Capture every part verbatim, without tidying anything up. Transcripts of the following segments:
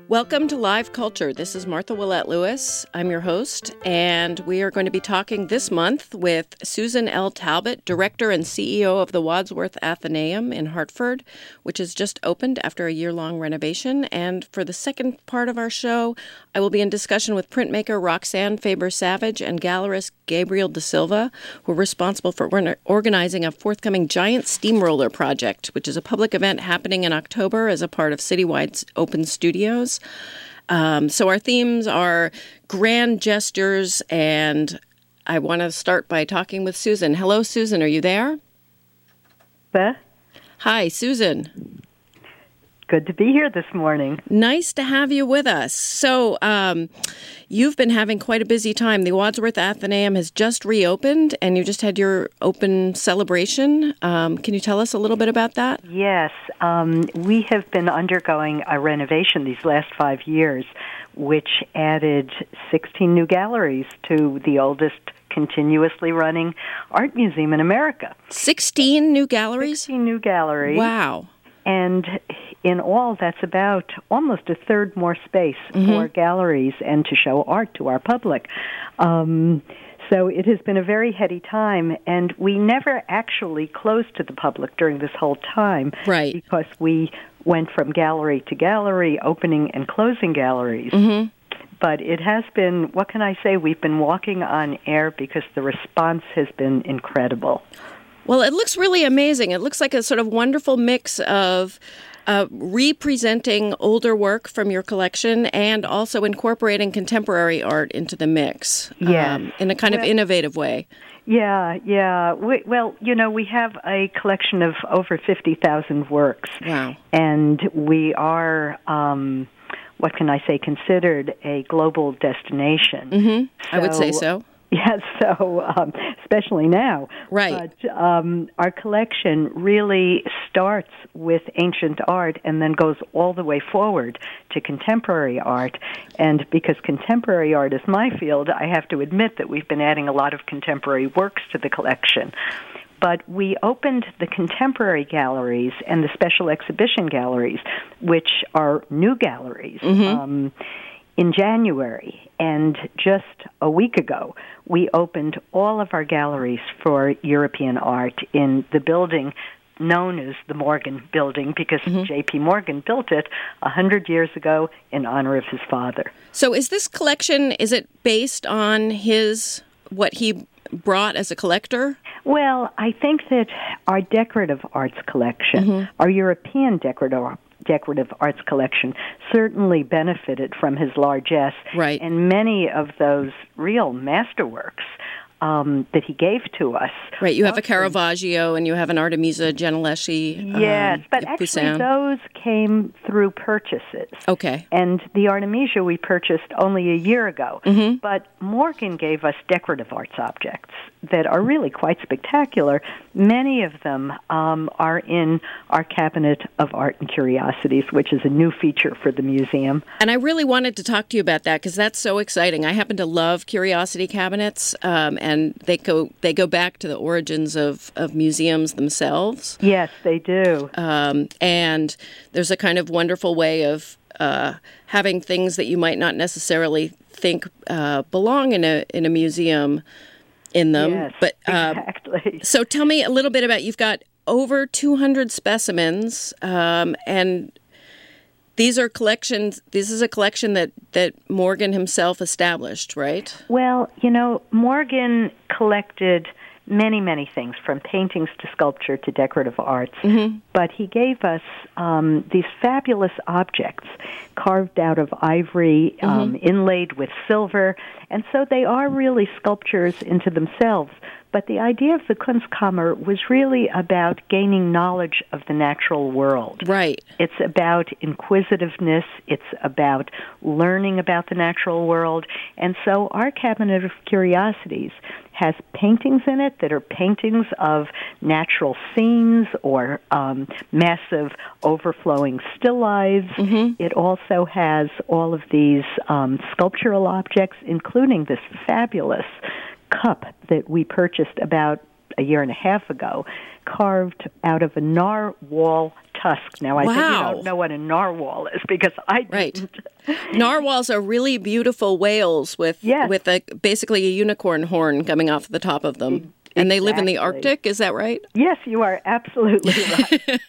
Welcome to Live Culture. This is Martha Willett Lewis. I'm your host, and we are going to be talking this month with Susan L. Talbot, Director and C E O of the Wadsworth Atheneum in Hartford, which has just opened after a year-long renovation. And for the second part of our show, I will be in discussion with printmaker Roxanne Faber-Savage and gallerist Gabriel Da Silva, who are responsible for organizing a forthcoming giant steamroller project, which is a public event happening in October as a part of Citywide's Open Studios. Um, so our themes are grand gestures, and I want to start by talking with Susan. Hello, Susan. Are you there? Beth? Hi, Susan. Good to be here this morning. Nice to have you with us. So um, you've been having quite a busy time. The Wadsworth Atheneum has just reopened, and you just had your open celebration. Um, can you tell us a little bit about that? Yes. Um, we have been undergoing a renovation these last five years, which added sixteen new galleries to the oldest continuously running art museum in America. sixteen new galleries? sixteen new galleries. Wow. And in all, that's about almost a third more space mm-hmm. for galleries and to show art to our public. Um, so it has been a very heady time, and we never actually closed to the public during this whole time. Right. Because we went from gallery to gallery, opening and closing galleries. Mm-hmm. But it has been, what can I say, we've been walking on air because the response has been incredible. Well, it looks really amazing. It looks like a sort of wonderful mix of uh, representing older work from your collection and also incorporating contemporary art into the mix yes. um, in a kind well, of innovative way. Yeah, yeah. We, well, you know, we have a collection of over fifty thousand works. Wow. And we are, um, what can I say, considered a global destination. Mm-hmm. So, I would say so. Yes, so um, especially now. Right. But um, our collection really starts with ancient art and then goes all the way forward to contemporary art. And because contemporary art is my field, I have to admit that we've been adding a lot of contemporary works to the collection. But we opened the contemporary galleries and the special exhibition galleries, which are new galleries, mm-hmm. um, in January. And just a week ago, we opened all of our galleries for European art in the building known as the Morgan Building, because mm-hmm. J P. Morgan built it one hundred years ago in honor of his father. So is this collection, is it based on his, what he brought as a collector? Well, I think that our decorative arts collection, mm-hmm. our European decorative decorative arts collection, certainly benefited from his largesse. Right. And many of those real masterworks um, that he gave to us. Right, you have a Caravaggio and you have an Artemisia Gentileschi. Yes, um, but actually Poussin. Those came through purchases. Okay. And the Artemisia we purchased only a year ago. Mm-hmm. But Morgan gave us decorative arts objects that are really quite spectacular. Many of them um, are in our Cabinet of Art and Curiosities, which is a new feature for the museum. And I really wanted to talk to you about that because that's so exciting. I happen to love curiosity cabinets, um, and they go they go back to the origins of, of museums themselves. Yes, they do. Um, and there's a kind of wonderful way of uh, having things that you might not necessarily think uh, belong in a in a museum in them. Yes, but uh, exactly. So tell me a little bit about, you've got over two hundred specimens, um, and these are collections, this is a collection that, that Morgan himself established, right? Well, you know, Morgan collected many, many things, from paintings to sculpture to decorative arts. Mm-hmm. But he gave us um, these fabulous objects carved out of ivory, mm-hmm. um, inlaid with silver. And so they are really sculptures into themselves. But the idea of the Kunstkammer was really about gaining knowledge of the natural world. Right. It's about inquisitiveness. It's about learning about the natural world. And so our Cabinet of Curiosities has paintings in it that are paintings of natural scenes or um, massive overflowing still lives. Mm-hmm. It also has all of these um, sculptural objects, including this fabulous cup that we purchased about a year and a half ago, carved out of a narwhal tusk. Now, I wow. think you don't know what a narwhal is because I didn't. Right. Narwhals are really beautiful whales with yes. with a, basically a unicorn horn coming off the top of them. Exactly. And they live in the Arctic, is that right? Yes, you are absolutely right.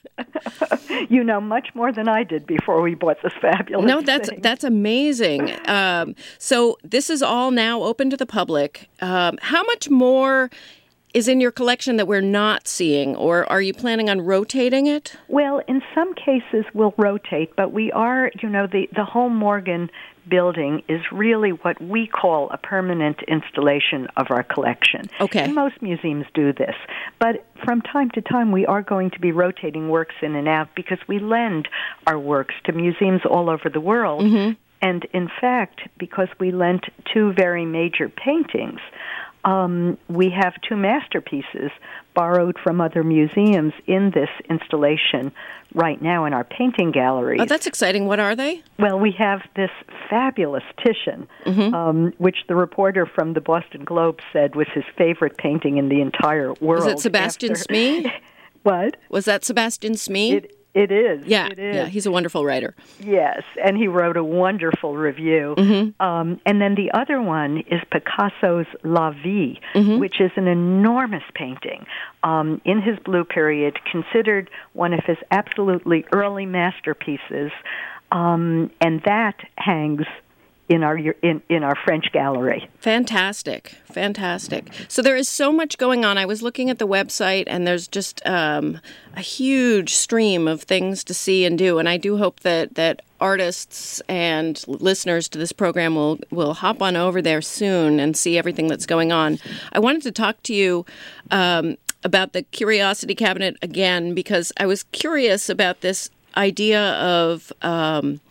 You know much more than I did before we bought this fabulous No, that's thing. that's amazing. Um, so this is all now open to the public. Um, how much more is in your collection that we're not seeing, or are you planning on rotating it? Well, in some cases we'll rotate, but we are, you know, the, the whole Morgan building is really what we call a permanent installation of our collection. Okay. And most museums do this. But from time to time, we are going to be rotating works in and out because we lend our works to museums all over the world. Mm-hmm. And in fact, because we lent two very major paintings, Um, we have two masterpieces borrowed from other museums in this installation right now in our painting galleries. Oh, that's exciting. What are they? Well, we have this fabulous Titian, mm-hmm. um, which the reporter from the Boston Globe said was his favorite painting in the entire world. Was it Sebastian after... Smee? What? Was that Sebastian Smee? It, it is. Yeah, it is. yeah, he's a wonderful writer. Yes, and he wrote a wonderful review. Mm-hmm. Um, and then the other one is Picasso's La Vie, mm-hmm. which is an enormous painting um, in his Blue period, considered one of his absolutely early masterpieces, um, and that hangs in our in, in our French gallery. Fantastic, fantastic. So there is so much going on. I was looking at the website, and there's just um, a huge stream of things to see and do. And I do hope that, that artists and listeners to this program will, will hop on over there soon and see everything that's going on. I wanted to talk to you um, about the Curiosity Cabinet again, because I was curious about this idea of, um,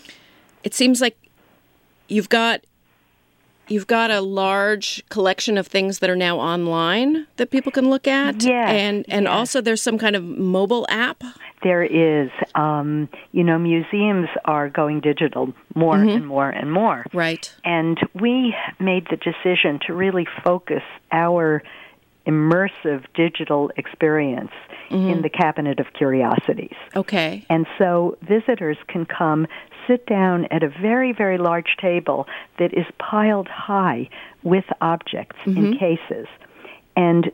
it seems like You've got you've got a large collection of things that are now online that people can look at. Yes, and and yes. also there's some kind of mobile app. There is. Um, you know, museums are going digital more mm-hmm. and more and more. Right. And we made the decision to really focus our immersive digital experience mm-hmm. in the Cabinet of Curiosities. Okay. And so visitors can come sit down at a very, very large table that is piled high with objects mm-hmm. in cases, and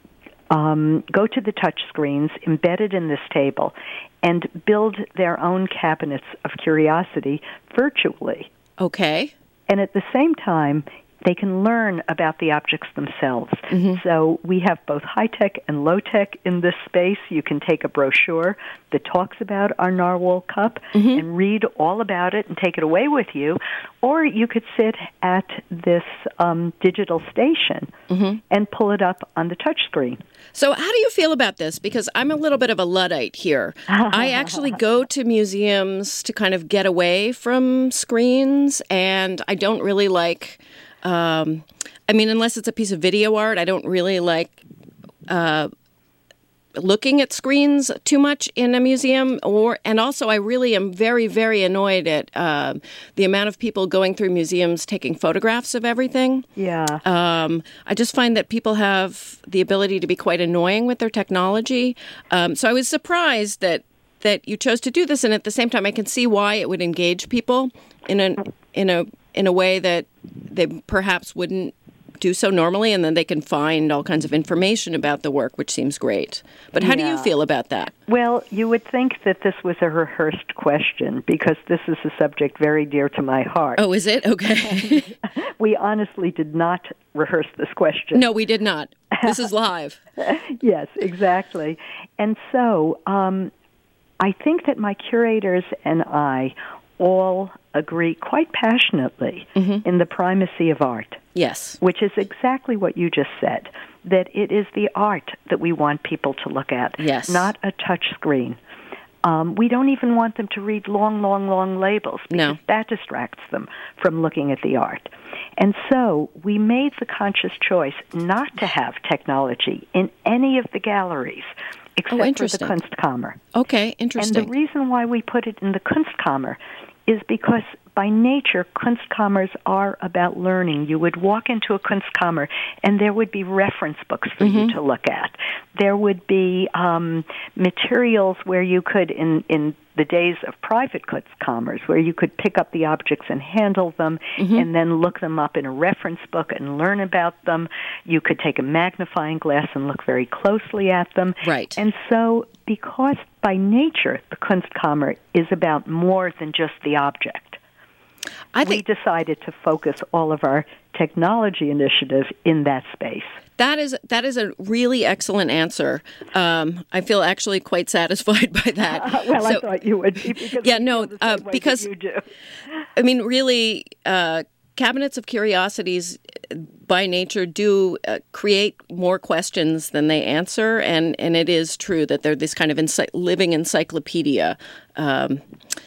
um, go to the touch screens embedded in this table and build their own cabinets of curiosity virtually. Okay. And at the same time, they can learn about the objects themselves. Mm-hmm. So we have both high-tech and low-tech in this space. You can take a brochure that talks about our narwhal cup mm-hmm. and read all about it and take it away with you. Or you could sit at this um, digital station mm-hmm. and pull it up on the touch screen. So how do you feel about this? Because I'm a little bit of a Luddite here. I actually go to museums to kind of get away from screens, and I don't really like... Um, I mean, unless it's a piece of video art, I don't really like uh, looking at screens too much in a museum. Or and also, I really am very, very annoyed at uh, the amount of people going through museums taking photographs of everything. Yeah. Um, I just find that people have the ability to be quite annoying with their technology. Um, so I was surprised that that you chose to do this, and at the same time, I can see why it would engage people in a in a in a way that they perhaps wouldn't do so normally, and then they can find all kinds of information about the work, which seems great. But how yeah. do you feel about that? Well, you would think that this was a rehearsed question, because this is a subject very dear to my heart. Oh, is it? Okay. We honestly did not rehearse this question. No, we did not. This is live. Yes, exactly. And so um, I think that my curators and I all agree quite passionately mm-hmm. in the primacy of art. Yes. Which is exactly what you just said, that it is the art that we want people to look at, yes. not a touch screen. Um, we don't even want them to read long, long, long labels, because no. that distracts them from looking at the art. And so we made the conscious choice not to have technology in any of the galleries except oh, for the Kunstkammer. Okay, interesting. And the reason why we put it in the Kunstkammer is because by nature, Kunstkammers are about learning. You would walk into a Kunstkammer, and there would be reference books for mm-hmm. you to look at. There would be um, materials where you could, in, in the days of private Kunstkammers, where you could pick up the objects and handle them mm-hmm. and then look them up in a reference book and learn about them. You could take a magnifying glass and look very closely at them. Right. And so because by nature the Kunstkammer is about more than just the object, I think we decided to focus all of our technology initiative in that space. That is that is a really excellent answer. Um, I feel actually quite satisfied by that. Uh, well, so, I thought you would be. Because yeah, no, uh, because you do. I mean, really, uh, Cabinets of Curiosities by nature do uh, create more questions than they answer, and, and it is true that they're this kind of ency- living encyclopedia. Um,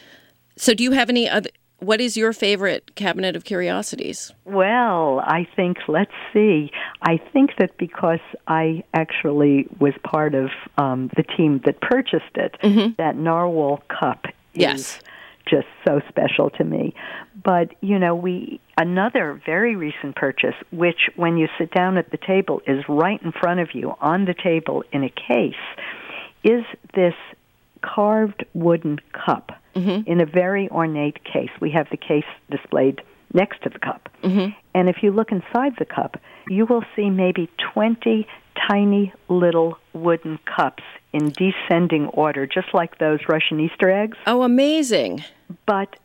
so, do you have any other? What is your favorite Cabinet of Curiosities? Well, I think, let's see. I think that because I actually was part of um, the team that purchased it, mm-hmm. that Narwhal cup is yes. just so special to me. But, you know, we another very recent purchase, which when you sit down at the table is right in front of you on the table in a case, is this carved wooden cup. Mm-hmm. In a very ornate case. We have the case displayed next to the cup. Mm-hmm. And if you look inside the cup, you will see maybe twenty tiny little wooden cups in descending order, just like those Russian Easter eggs. Oh, amazing. But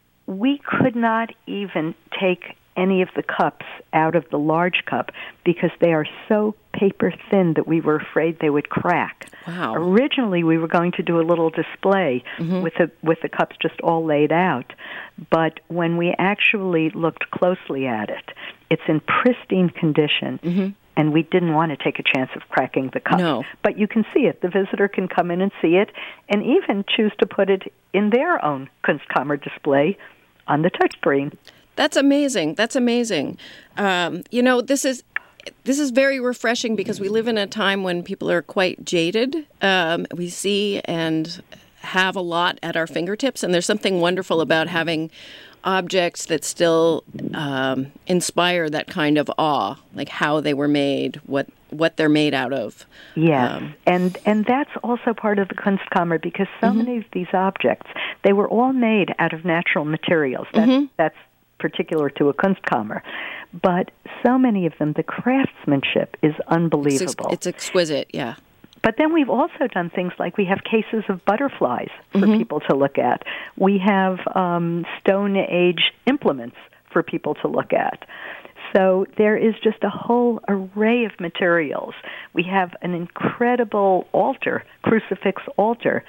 we could not even take any of the cups out of the large cup because they are so paper thin that we were afraid they would crack. Wow. Originally, we were going to do a little display mm-hmm. with the with the cups just all laid out, but when we actually looked closely at it, it's in pristine condition. Mm-hmm. And we didn't want to take a chance of cracking the cup. No. But you can see it. The visitor can come in and see it and even choose to put it in their own Kunstkammer display on the touchscreen. That's amazing. That's amazing. Um, you know, this is this is very refreshing because we live in a time when people are quite jaded. Um, we see and have a lot at our fingertips, and there's something wonderful about having objects that still um, inspire that kind of awe, like how they were made, what what they're made out of. Yes, um, and and that's also part of the Kunstkammer because so mm-hmm. many of these objects, they were all made out of natural materials. That's, mm-hmm. that's particular to a Kunstkammer. But so many of them, the craftsmanship is unbelievable. It's, it's exquisite, yeah. But then we've also done things like we have cases of butterflies for mm-hmm. people to look at. We have um, Stone Age implements for people to look at. So there is just a whole array of materials. We have an incredible altar, crucifix altar,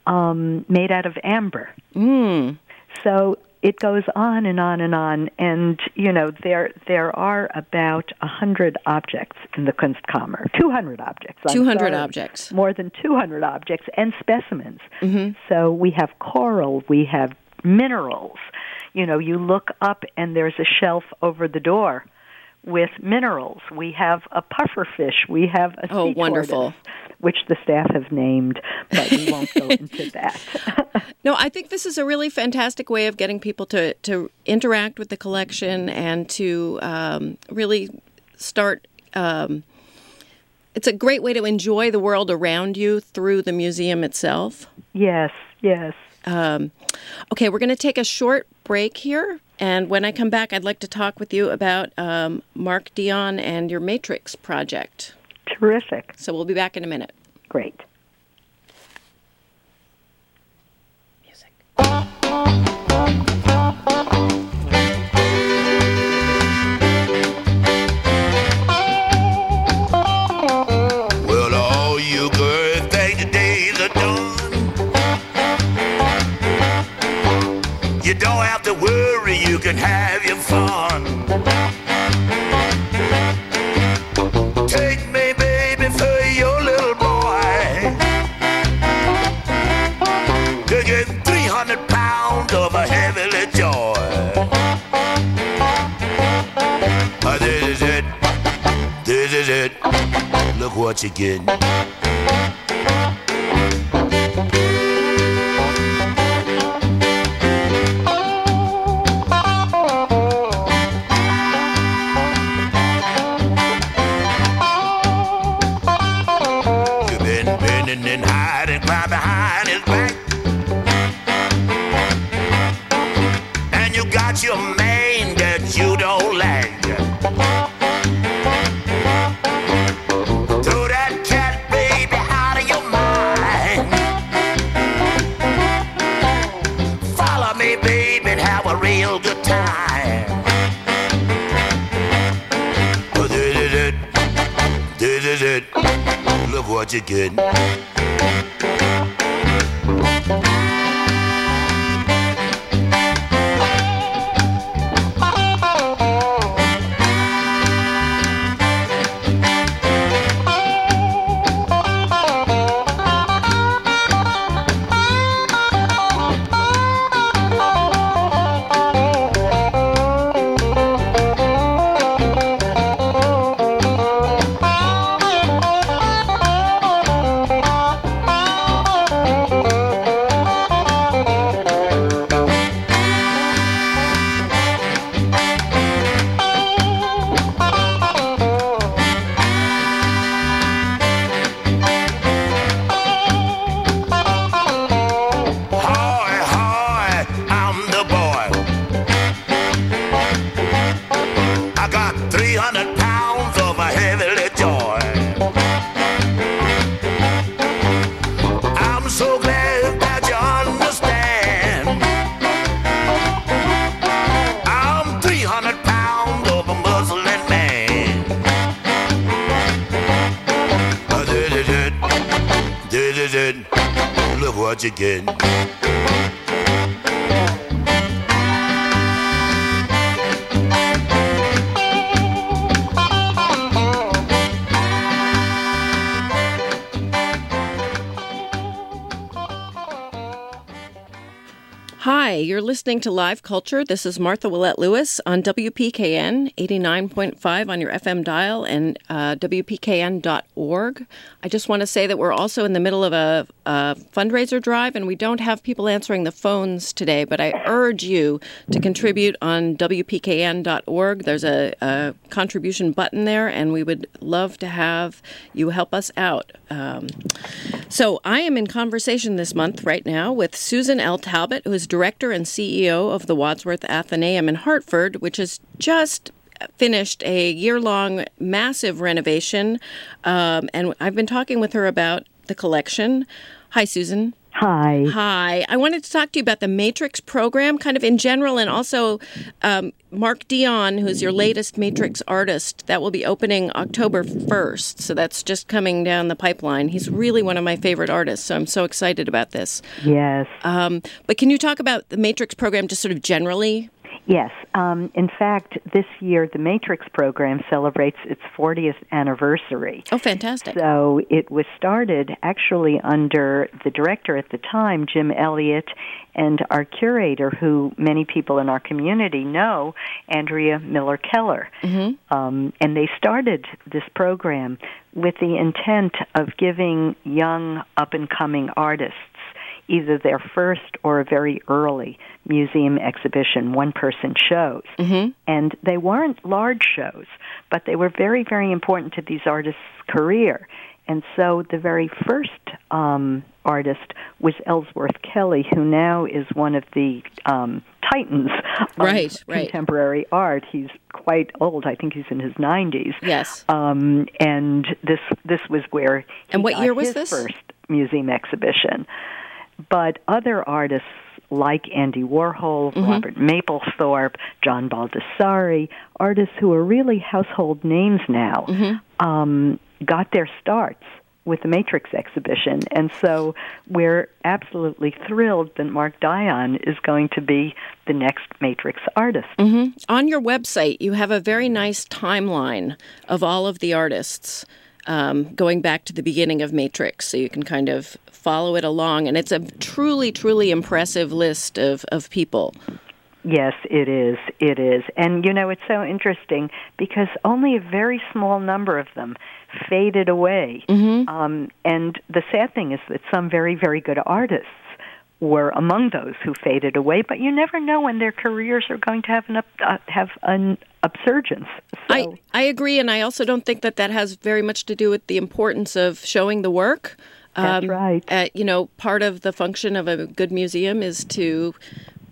um, made out of amber. Mm. So it goes on and on and on, and, you know, there there are about one hundred objects in the Kunstkammer, two hundred objects. I'm two hundred sorry, objects. More than two hundred objects and specimens. Mm-hmm. So we have coral, we have minerals. You know, you look up and there's a shelf over the door with minerals. We have a pufferfish. We have a oh, sea wonderful. tortoise, which the staff have named, but we won't go into that. No, I think this is a really fantastic way of getting people to, to interact with the collection and to um, really start. Um, it's a great way to enjoy the world around you through the museum itself. Yes, yes. Um, okay, we're going to take a short break here. And when I come back, I'd like to talk with you about um, Mark Dion and your Matrix project. Terrific. So we'll be back in a minute. Great. Music. Well, all you good things days are done. You don't have to worry, you can have your fun. Take me, baby, for your little boy. To get three hundred pounds of a heavenly joy. Uh, this is it, this is it. Look what you're getting. what you mean that you don't like? Throw that cat baby out of your mind. Follow me, baby, and have a real good time. Oh, this is it. This is it. Look what you're getting. Look what you're getting. Hi, you're listening to Live Culture. This is Martha Willett Lewis on W P K N eighty-nine point five on your F M dial and uh, W P K N dot org. I just want to say that we're also in the middle of a, a fundraiser drive, and we don't have people answering the phones today, but I urge you to contribute on W P K N dot org. There's a, a contribution button there, and we would love to have you help us out. Um, so I am in conversation this month right now with Susan L. Talbot, who is Director and C E O of the Wadsworth Athenaeum in Hartford, which has just finished a year-long massive renovation. Um, and I've been talking with her about the collection. Hi, Susan. Hi. Hi. I wanted to talk to you about the Matrix program, kind of in general, and also um, Mark Dion, who's your latest Matrix artist. That will be opening October first, so that's just coming down the pipeline. He's really one of my favorite artists, so I'm so excited about this. Yes. Um, but can you talk about the Matrix program just sort of generally? Yes. Um, in fact, this year the Matrix program celebrates its fortieth anniversary. Oh, fantastic. So it was started actually under the director at the time, Jim Elliott, and our curator, who many people in our community know, Andrea Miller Keller. Mm-hmm. Um, and they started this program with the intent of giving young, up-and-coming artists either their first or a very early museum exhibition, one-person shows. Mm-hmm. And they weren't large shows, but they were very, very important to these artists' career. And so the very first um, artist was Ellsworth Kelly, who now is one of the um, titans of right, right. contemporary art. He's quite old. I think he's in his nineties. Yes. Um, and this this was where he and what got year was his this? first museum exhibition. But other artists like Andy Warhol, mm-hmm. Robert Mapplethorpe, John Baldessari, artists who are really household names now, mm-hmm. um, got their starts with the Matrix exhibition. And so we're absolutely thrilled that Mark Dion is going to be the next Matrix artist. Mm-hmm. On your website, you have a very nice timeline of all of the artists um, going back to the beginning of Matrix, so you can kind of follow it along. And it's a truly, truly impressive list of, of people. Yes, it is. It is. And, you know, it's so interesting because only a very small number of them faded away. Mm-hmm. Um, and the sad thing is that some very, very good artists were among those who faded away, but you never know when their careers are going to have an up, uh, have an upsurgence. So. I, I agree, and I also don't think that that has very much to do with the importance of showing the work. That's um, right. Uh, you know, part of the function of a good museum is to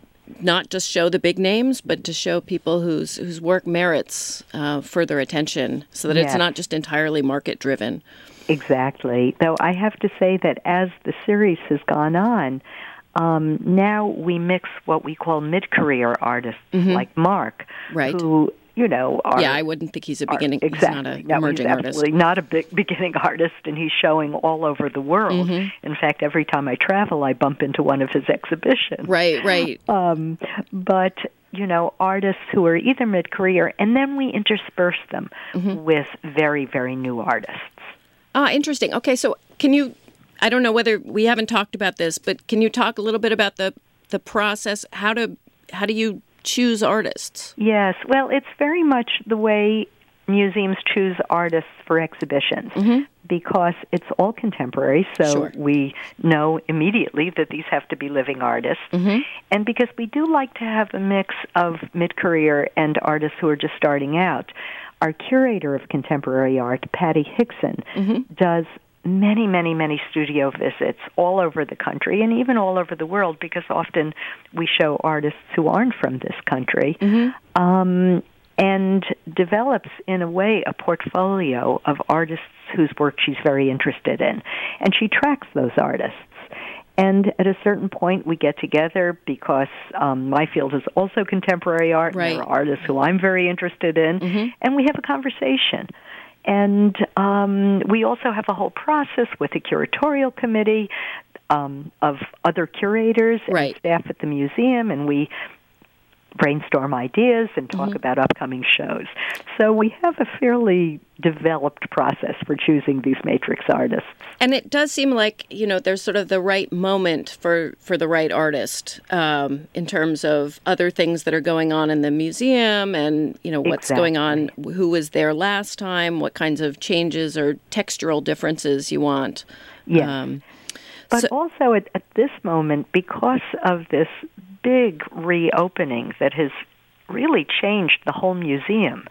not just show the big names, but to show people whose whose work merits uh, further attention, so that Yes. it's not just entirely market driven. Exactly. Though I have to say that as the series has gone on, um, now we mix what we call mid-career artists like Mark, Right. who, you know, are... Yeah, I wouldn't think he's a are- beginning. exactly. He's not an No, emerging he's artist. absolutely not a big beginning artist, and he's showing all over the world. Mm-hmm. In fact, every time I travel, I bump into one of his exhibitions. Right, right. Um, but, you know, artists who are either mid-career, and then we intersperse them Mm-hmm. with very, very new artists. Ah, interesting. Okay, so can you, I don't know whether we haven't talked about this, but can you talk a little bit about the, the process? How to how do you choose artists? Yes, well, it's very much the way museums choose artists for exhibitions, because it's all contemporary, so Sure. we know immediately that these have to be living artists. And because we do like to have a mix of mid-career and artists who are just starting out, our curator of contemporary art, Patty Hickson, does many, many, many studio visits all over the country and even all over the world, because often we show artists who aren't from this country, um, and develops, in a way, a portfolio of artists whose work she's very interested in. And she tracks those artists. And at a certain point, we get together because um, my field is also contemporary art. Right. And there are artists who I'm very interested in, and we have a conversation. And um, we also have a whole process with a curatorial committee um, of other curators and Right. staff at the museum, and we brainstorm ideas and talk about upcoming shows. So we have a fairly developed process for choosing these matrix artists. And it does seem like, you know, there's sort of the right moment for, for the right artist um, in terms of other things that are going on in the museum and, you know, what's going on, who was there last time, what kinds of changes or textural differences you want. Yes. Um, But so- also at, at this moment, because of this big reopening that has really changed the whole museum,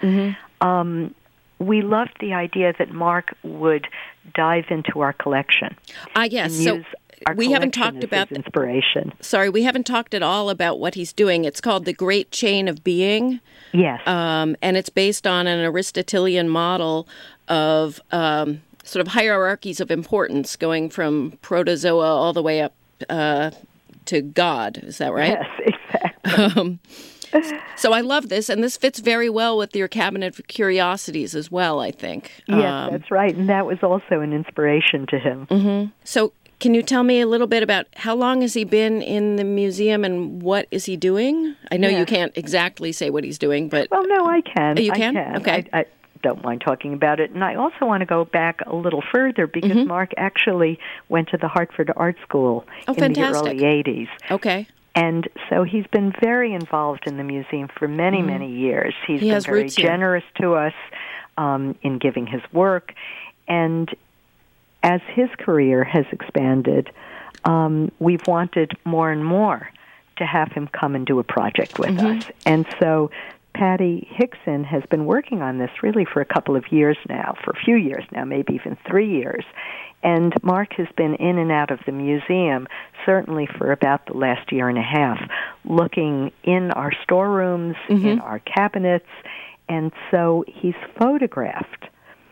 um, we loved the idea that Mark would dive into our collection. I guess. and So use our we haven't collection talked as about his inspiration. Sorry, we haven't talked at all about what he's doing. It's called The Great Chain of Being. Yes. Um, and it's based on an Aristotelian model of um, sort of hierarchies of importance going from protozoa all the way up uh, to God. Is that right? Yes, exactly. Um, so I love this, and this fits very well with your Cabinet of Curiosities as well, I think. Yes, Um, that's right. And that was also an inspiration to him. So can you tell me a little bit about how long has he been in the museum and what is he doing? I know you Yeah. can't exactly say what he's doing, but Well, no, I can. Oh, you I can? can. Okay. I, I don't mind talking about it. And I also want to go back a little further because Mm-hmm. Mark actually went to the Hartford Art School Oh, in fantastic. the early eighties. okay. And so he's been very involved in the museum for many, many years. He's He been has very roots here. generous to us um, in giving his work. And as his career has expanded, um, we've wanted more and more to have him come and do a project with us. And so Patty Hickson has been working on this really for a couple of years now, for a few years now, maybe even three years. And Mark has been in and out of the museum, certainly for about the last year and a half, looking in our storerooms, in our cabinets. And so he's photographed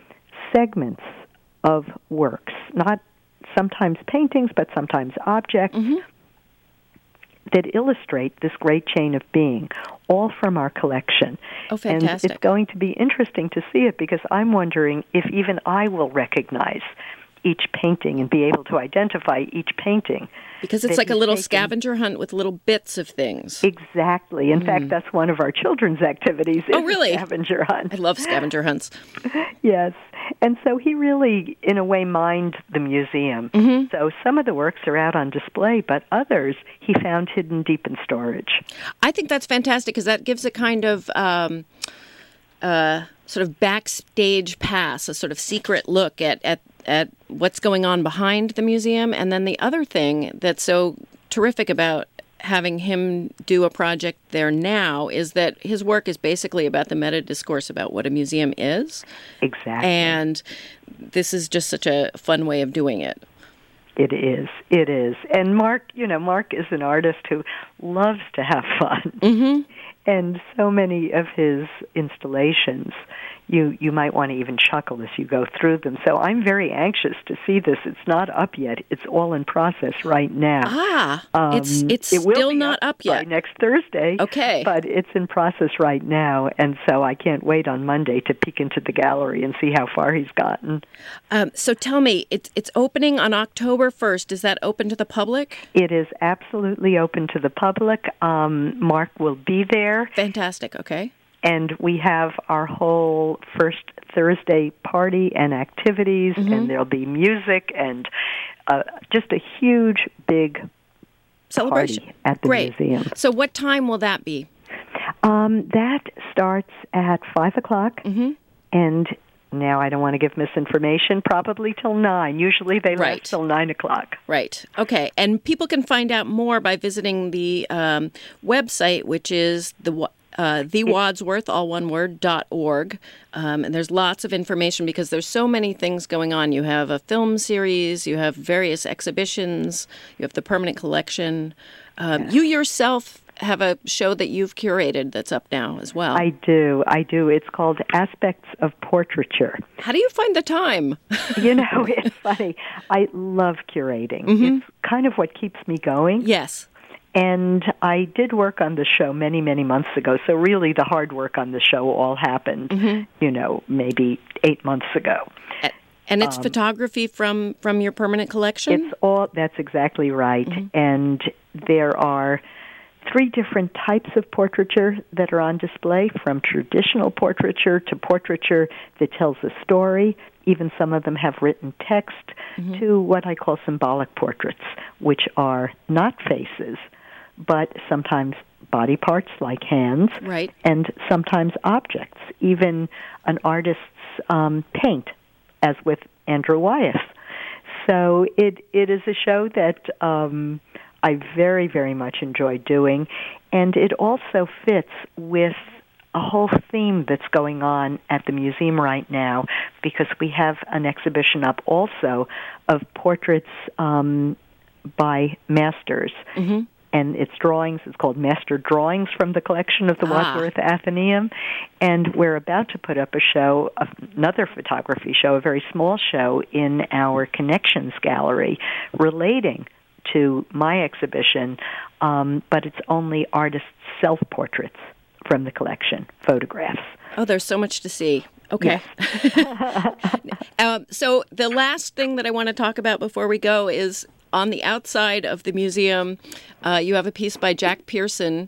segments of works, not sometimes paintings, but sometimes objects, that illustrate this great chain of being, all from our collection. Oh, fantastic. And it's going to be interesting to see it because I'm wondering if even I will recognize each painting and be able to identify each painting. Because it's that like a he's little taken. scavenger hunt with little bits of things. Exactly. In fact, that's one of our children's activities. Oh, is a really? Scavenger hunt. I love scavenger hunts. Yes. And so he really, in a way, mined the museum. So some of the works are out on display, but others he found hidden deep in storage. I think that's fantastic because that gives a kind of um, uh, sort of backstage pass, a sort of secret look at, at, at what's going on behind the museum. And then the other thing that's so terrific about having him do a project there now is that his work is basically about the meta discourse about what a museum is. Exactly. And this is just such a fun way of doing it. It is. It is. And Mark, you know, Mark is an artist who loves to have fun. Mm-hmm. And so many of his installations, you you might want to even chuckle as you go through them. So I'm very anxious to see this. It's not up yet. It's all in process right now. Ah, Um, it's it's it will still be not up, up yet. by next Thursday. Okay. But it's in process right now, and so I can't wait on Monday to peek into the gallery and see how far he's gotten. Um, so tell me, it's it's opening on October first. Is that open to the public? It is absolutely open to the public. Um, Mark will be there. Fantastic. Okay. And we have our whole first Thursday party and activities, Mm-hmm. and there'll be music and uh, just a huge, big Celebration party at the Great. museum. So what time will that be? Um, that starts at five o'clock, Mm-hmm. and now I don't want to give misinformation, probably till nine. Usually they Right. last till nine o'clock. Right. Okay. And people can find out more by visiting the um, website, which is the uh, the Wadsworth, all one word, dot org. Um, and there's lots of information because there's so many things going on. You have a film series, you have various exhibitions, you have the permanent collection. Um, You yourself have a show that you've curated that's up now as well. I do. I do. It's called Aspects of Portraiture. How do you find the time? You know, it's funny. I love curating. Mm-hmm. It's kind of what keeps me going. Yes. And I did work on the show many, many months ago. So really the hard work on the show all happened, Mm-hmm. you know, maybe eight months ago. And it's um, photography from, from your permanent collection? It's all, that's exactly right. Mm-hmm. And there are three different types of portraiture that are on display, from traditional portraiture to portraiture that tells a story. Even some of them have written text, mm-hmm. to what I call symbolic portraits, which are not faces, but sometimes body parts like hands, right. and sometimes objects, even an artist's um, paint, as with Andrew Wyeth. So it it is a show that um, I very, very much enjoy doing, and it also fits with a whole theme that's going on at the museum right now, because we have an exhibition up also of portraits um, by masters. Mm-hmm. And it's drawings. It's called Master Drawings from the collection of the ah. Wadsworth Athenaeum. And we're about to put up a show, another photography show, a very small show in our Connections Gallery relating to my exhibition, um, but it's only artists' self-portraits from the collection, photographs. Oh, there's so much to see. Okay. Yes. um, so the last thing that I want to talk about before we go is on the outside of the museum, uh, you have a piece by Jack Pearson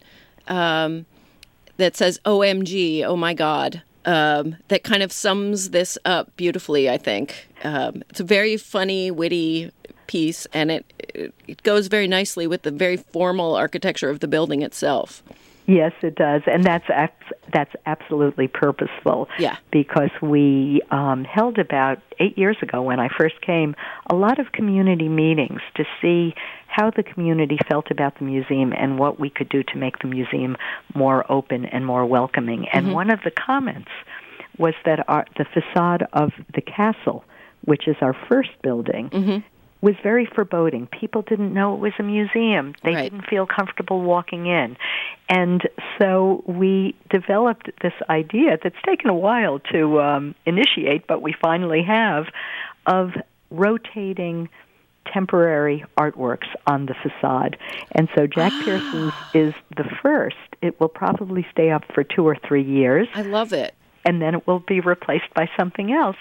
um, that says, O M G, oh my God, um, that kind of sums this up beautifully, I think. Um, it's a very funny, witty piece, and it, it it goes very nicely with the very formal architecture of the building itself. Yes, it does, and that's that's absolutely purposeful. Yeah. Because we um, held about eight years ago, when I first came, a lot of community meetings to see how the community felt about the museum and what we could do to make the museum more open and more welcoming. And mm-hmm. one of the comments was that our, the facade of the castle, which is our first building, mm-hmm. was very foreboding. People didn't know it was a museum. They right. didn't feel comfortable walking in. And so we developed this idea that's taken a while to um, initiate, but we finally have, of rotating temporary artworks on the facade. And so Jack Pearson's is the first. It will probably stay up for two or three years. I love it. And then it will be replaced by something else.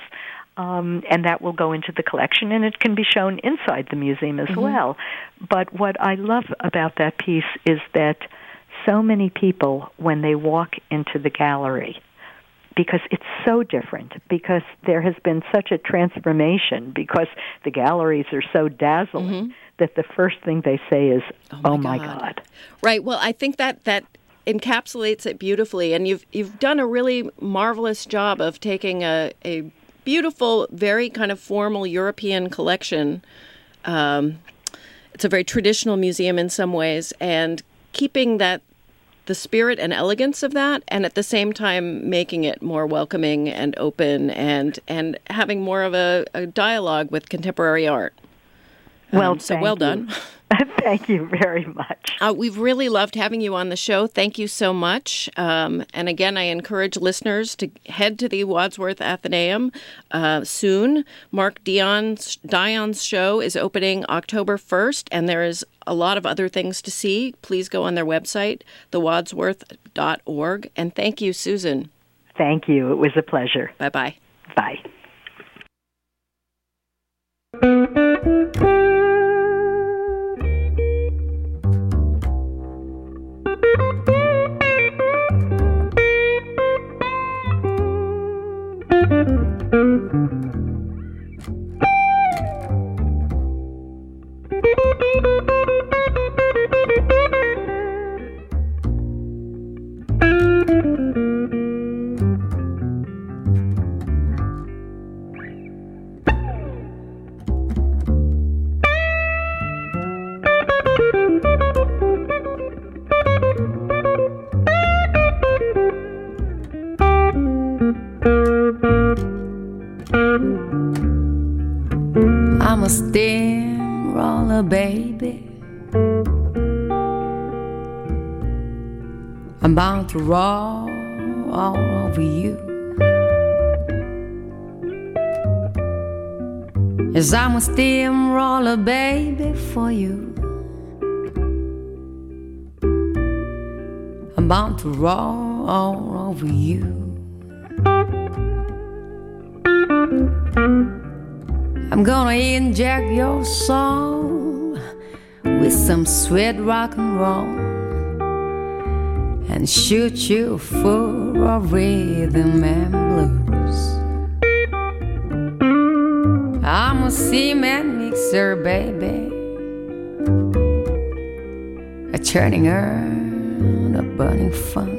Um, and that will go into the collection, and it can be shown inside the museum as mm-hmm. well. But what I love about that piece is that so many people, when they walk into the gallery, because it's so different, because there has been such a transformation, because the galleries are so dazzling, mm-hmm. that the first thing they say is, oh, my, oh my God. God. Right. Well, I think that that encapsulates it beautifully, and you've you've done a really marvelous job of taking a, a beautiful, very kind of formal European collection. Um, it's a very traditional museum in some ways, and keeping that the spirit and elegance of that, and at the same time making it more welcoming and open, and and having more of a, a dialogue with contemporary art. Well, Um, so thank well you. done. Thank you very much. Uh, we've really loved having you on the show. Thank you so much. Um, and again, I encourage listeners to head to the Wadsworth Athenaeum uh, soon. Mark Dion's, Dion's show is opening October first, and there is a lot of other things to see. Please go on their website, the wadsworth dot org. And thank you, Susan. Thank you. It was a pleasure. Bye-bye. Bye. I'm a steamroller, baby. I'm bound to roll all over you. Yes, I'm a steamroller, baby, for you. I'm bound to roll all over you. I'm gonna inject your soul with some sweet rock and roll and shoot you full of rhythm and blues. I'm a cement mixer, baby, a churning earth, a burning funk.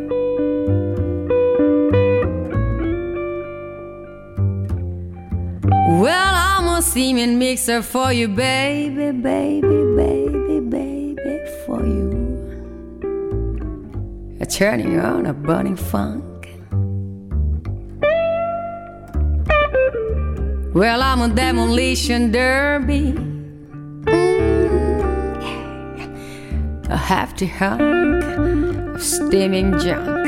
Well, I'm a cement mixer for you, baby, baby, baby, baby, for you. A turning on a burning funk. Well, I'm a demolition derby, mm, yeah. A hefty hunk of steaming junk.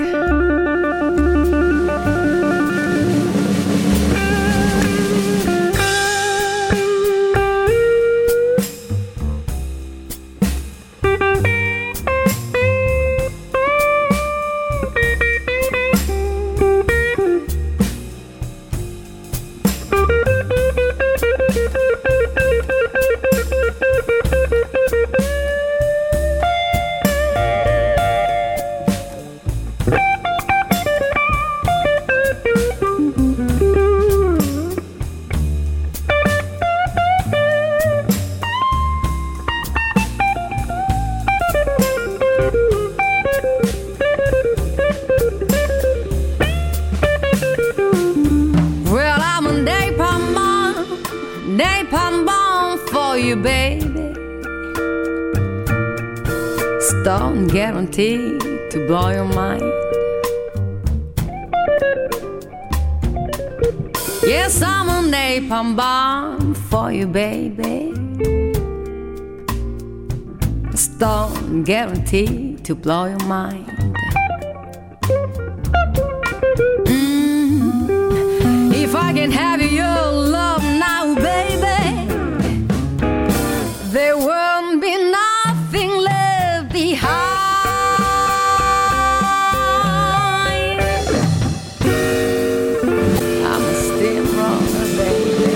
Stone guaranteed to blow your mind. Yes, I'm a napalm bomb for you, baby. Stone guaranteed to blow your mind. Mm, if I can have your love now, baby, there won't be nothing left behind. I'm a steamroller, baby.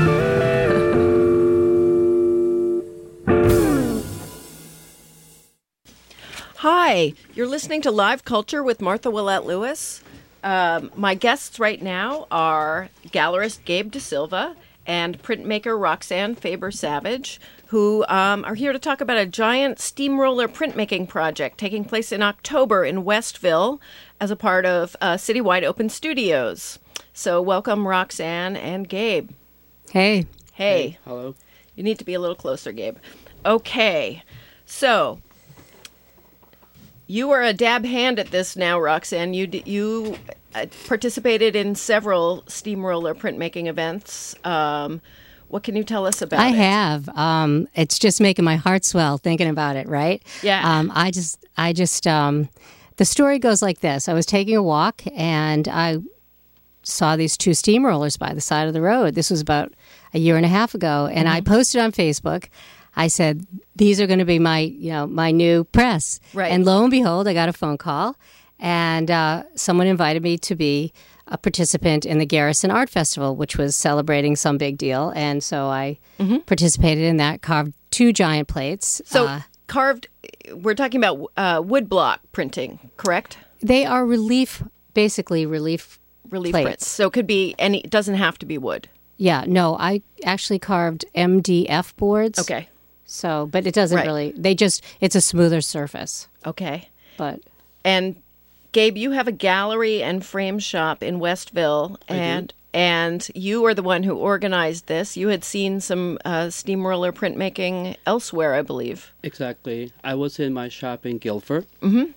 Hi, you're listening to Live Culture with Martha Willett Lewis. Um, my guests right now are gallerist Gabe De Silva and printmaker Roxanne Faber-Savage, who um, are here to talk about a giant steamroller printmaking project taking place in October in Westville as a part of uh, Citywide Open Studios. So welcome, Roxanne and Gabe. Hey. Hey. Hey, hello. You need to be a little closer, Gabe. Okay, so you are a dab hand at this now, Roxanne. You d- you uh, participated in several steamroller printmaking events. Um, What can you tell us about I it? have. Um, it's just making my heart swell thinking about it, right? Yeah. Um, I just, I just, um, the story goes like this. I was taking a walk and I saw these two steamrollers by the side of the road. This was about a year and a half ago. And mm-hmm. I posted on Facebook. I said, these are going to be my, you know, my new press. Right. And lo and behold, I got a phone call. And uh, someone invited me to be a participant in the Garrison Art Festival, which was celebrating some big deal. And so I mm-hmm. participated in that, carved two giant plates. So uh, carved, we're talking about uh, wood block printing, correct? They are relief, basically relief Relief plates. prints. So it could be any, it doesn't have to be wood. Yeah, no, I actually carved M D F boards. Okay. So, but it doesn't Right. really, they just, it's a smoother surface. Okay. But And Gabe, you have a gallery and frame shop in Westville, I and do. and you are the one who organized this. You had seen some uh, steamroller printmaking elsewhere, I believe. Exactly. I was in my shop in Guilford, mm-hmm.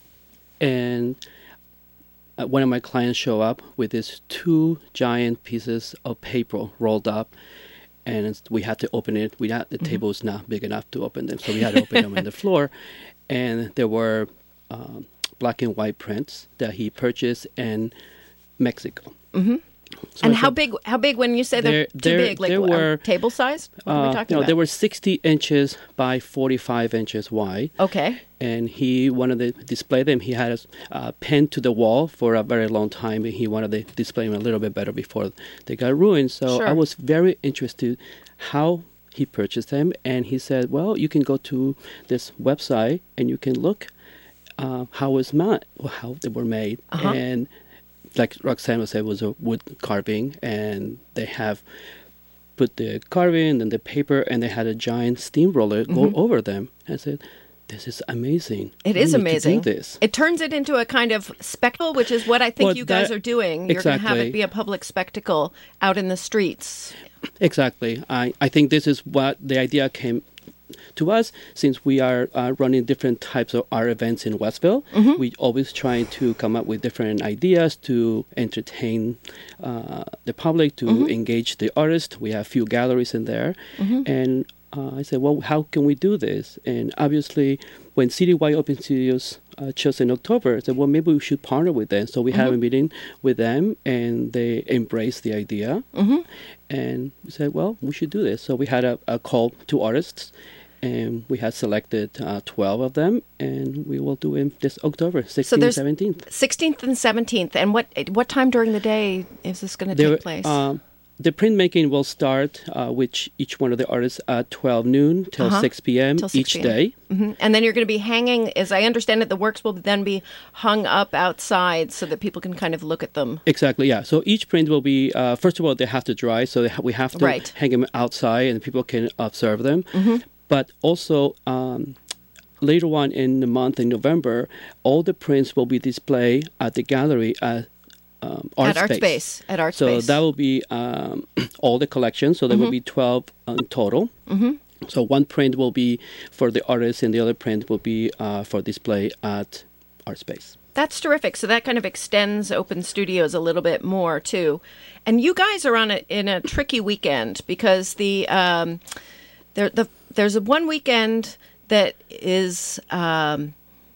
and uh, one of my clients show up with these two giant pieces of paper rolled up, and it's, we had to open it. We had, the mm-hmm. table is not big enough to open them, so we had to open them on the floor, and there were um, black and white prints that he purchased in Mexico. Mm-hmm. So and I how said, big? How big when you say they're There- too there- big? Like there uh, were, table size? What are we Uh, talking no, about? they were sixty inches by forty-five inches wide. Okay. And he wanted to display them. He had us uh, pinned to the wall for a very long time, and he wanted to display them a little bit better before they got ruined. So Sure. I was very interested how he purchased them, and he said, "Well, you can go to this website and you can look uh, how it's made, how they were made." Uh-huh. And like Roxanne said, it was a wood carving, and they have put the carving and the paper, and they had a giant steamroller go Mm-hmm. over them. I said, "This is amazing. It We is need to amazing. do this." It turns it into a kind of spectacle, which is what I think Well, you guys that- are doing. You're going to have it exactly. be a public spectacle out in the streets. Exactly. I, I think this is what the idea came to us, since we are uh, running different types of art events in Westville. Mm-hmm. We always try to come up with different ideas to entertain uh, the public, to Mm-hmm. engage the artists. We have a few galleries in there. Mm-hmm. And uh, I said, well, how can we do this? And obviously, when Citywide Open Studios uh, chose in October, I said, well, maybe we should partner with them. So we Mm-hmm. had a meeting with them, and they embraced the idea. Mm-hmm. And we said, well, we should do this. So we had a, a call to artists, and we had selected uh, twelve of them, and we will do it this October, sixteenth, there's- seventeenth. sixteenth and seventeenth. And what what time during the day is this going to There- take place? um, the printmaking will start uh, with each one of the artists at twelve noon till Uh-huh. six p.m. Till six each p.m. day. hmm And then you're going to be hanging, as I understand it, the works will then be hung up outside so that people can kind of look at them. Exactly, yeah. So each print will be, uh, first of all, they have to dry, so they ha- we have to Right. hang them outside and people can observe them. Mm-hmm. But also, um, later on in the month in November, all the prints will be displayed at the gallery at um, Art At Art Space. Space. At Art So Space. that will be um, all the collections. So there will be twelve in total. Mm-hmm. So one print will be for the artist, and the other print will be uh, for display at Art Space. That's terrific. So that kind of extends Open Studios a little bit more too. And you guys are on a in a tricky weekend because the um, there the there's a one weekend that is um,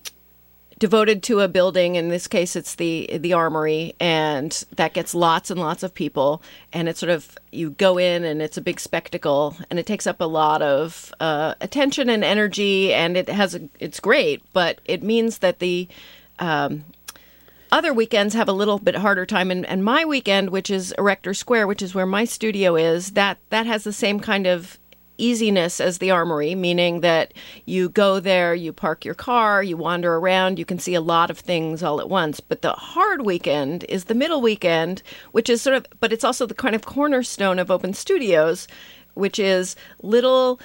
devoted to a building. In this case, it's the the Armory, and that gets lots and lots of people. And it's sort of you go in, and it's a big spectacle, and it takes up a lot of uh, attention and energy, and it has a, it's great, but it means that the um, other weekends have a little bit harder time. And, and my weekend, which is Erector Square, which is where my studio is, that that has the same kind of easiness as the Armory, meaning that you go there, you park your car, you wander around, you can see a lot of things all at once. But the hard weekend is the middle weekend, which is sort of, but it's also the kind of cornerstone of Open Studios, which is little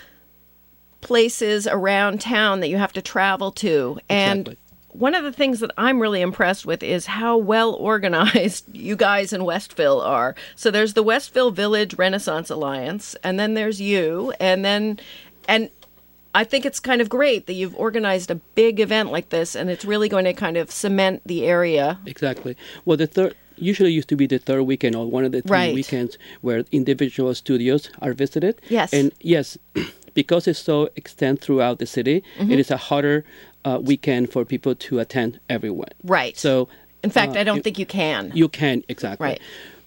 places around town that you have to travel to. And Exactly. one of the things that I'm really impressed with is how well organized you guys in Westville are. So there's the Westville Village Renaissance Alliance, and then there's you, and then, and I think it's kind of great that you've organized a big event like this, and it's really going to kind of cement the area. Exactly. Well, the third usually used to be the third weekend or one of the three Right. weekends where individual studios are visited. Yes. And yes, because it's so extended throughout the city, Mm-hmm. it is a harder uh, weekend for people to attend everyone. Right. So In fact, uh, I don't you- think you can. You can, exactly. Right.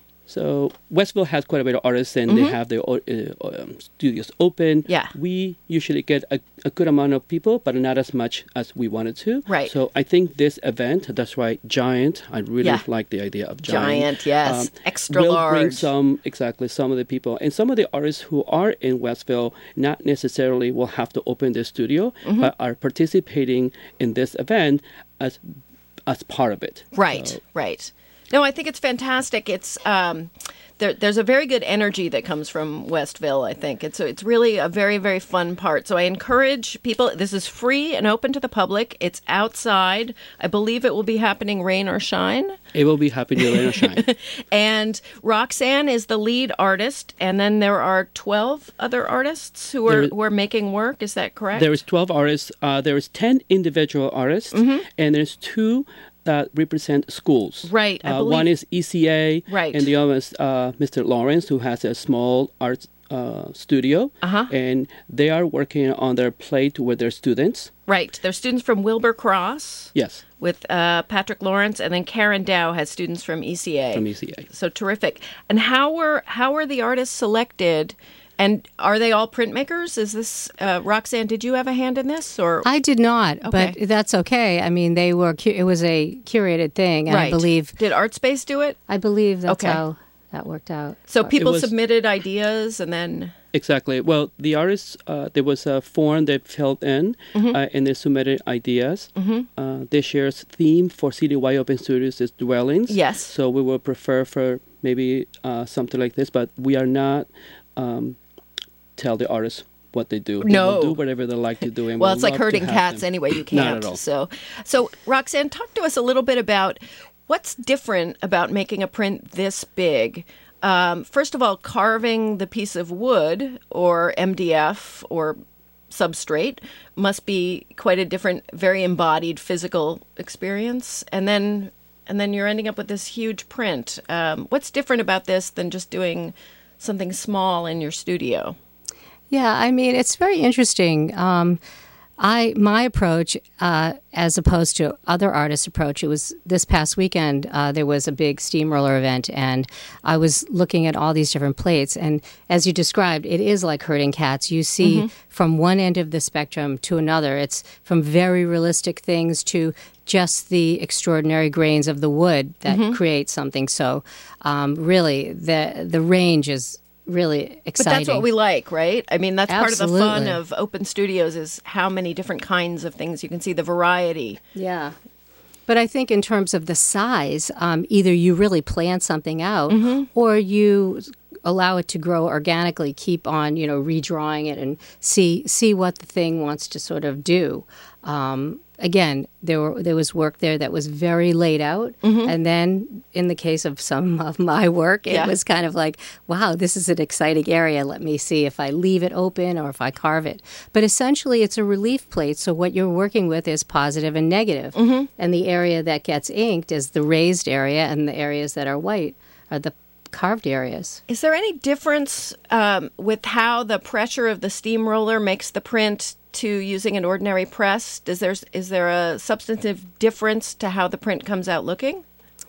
So Westville has quite a bit of artists, and they have their uh, um, studios open. Mm-hmm. Yeah. We usually get a, a good amount of people, but not as much as we wanted to. Right. So I think this event, that's why Giant, I really Yeah. like the idea of Giant. Giant, yes. Extra will bring large. some, exactly, some of the people. And some of the artists who are in Westville not necessarily will have to open their studio, Mm-hmm. but are participating in this event as as part of it. Right, So- right. No, I think it's fantastic. It's um, there, there's a very good energy that comes from Westville. I think it's it's really a very very fun part. So I encourage people. This is free and open to the public. It's outside. I believe it will be happening rain or shine. It will be happy to rain or shine. And Roxanne is the lead artist, and then there are twelve other artists who are There is- who are making work. Is that correct? There is twelve artists. Uh, there is ten individual artists, Mm-hmm. and there's two that represent schools. Right, I Uh, believe- one is E C A, Right. and the other is uh, Mister Lawrence, who has a small art uh, studio, Uh-huh. and they are working on their plate with their students. Right. They're students from Wilbur Cross. Yes, With uh, Patrick Lawrence, and then Karen Dow has students from E C A. from E C A. So terrific. And how were how were the artists selected? And are they all printmakers? Is this uh, Roxanne? Did you have a hand in this, or I did not, Okay. but that's okay. I mean, they were. cu- It was a curated thing, and I right? believe. Did ArtSpace do it? I believe that's Okay. how that worked out. So people was- submitted ideas, and then Exactly. Well, the artists, uh, there was a form they filled in, Mm-hmm. uh, and they submitted ideas. Uh, this year's theme for Citywide Open Studios is dwellings. Yes. So we will prefer for maybe uh, something like this, but we are not um, tell the artists what they do. They No. will do whatever they like to do. And well, we'll it's like love to herding have cats them. anyway. You Not can't. at all. So, so Roxanne, talk to us a little bit about what's different about making a print this big. Um, first of all, carving the piece of wood or M D F or substrate must be quite a different, very embodied physical experience, and then and then you're ending up with this huge print. Um, what's different about this than just doing something small in your studio? Yeah, I mean, it's very interesting. Um, I my approach, uh, as opposed to other artists' approach, it was this past weekend. Uh, there was a big steamroller event, and I was looking at all these different plates. And as you described, it is like herding cats. You see from one end of the spectrum to another. It's from very realistic things to just the extraordinary grains of the wood that create something. So, um, really, the the range is really exciting. But that's what we like, right? I mean, that's part of the fun Absolutely. of open studios is how many different kinds of things you can see, the variety. Yeah. But I think in terms of the size, um, either you really plan something out or you allow it to grow organically, keep on, you know, redrawing it and see see what the thing wants to sort of do. Um, again, there were there was work there that was very laid out, and then in the case of some of my work, it Yeah. was kind of like, wow, this is an exciting area. Let me see if I leave it open or if I carve it. But essentially, it's a relief plate, so what you're working with is positive and negative. And the area that gets inked is the raised area, and the areas that are white are the carved areas. Is there any difference um, with how the pressure of the steamroller makes the print to using an ordinary press? Does there's is there a substantive difference to how the print comes out looking?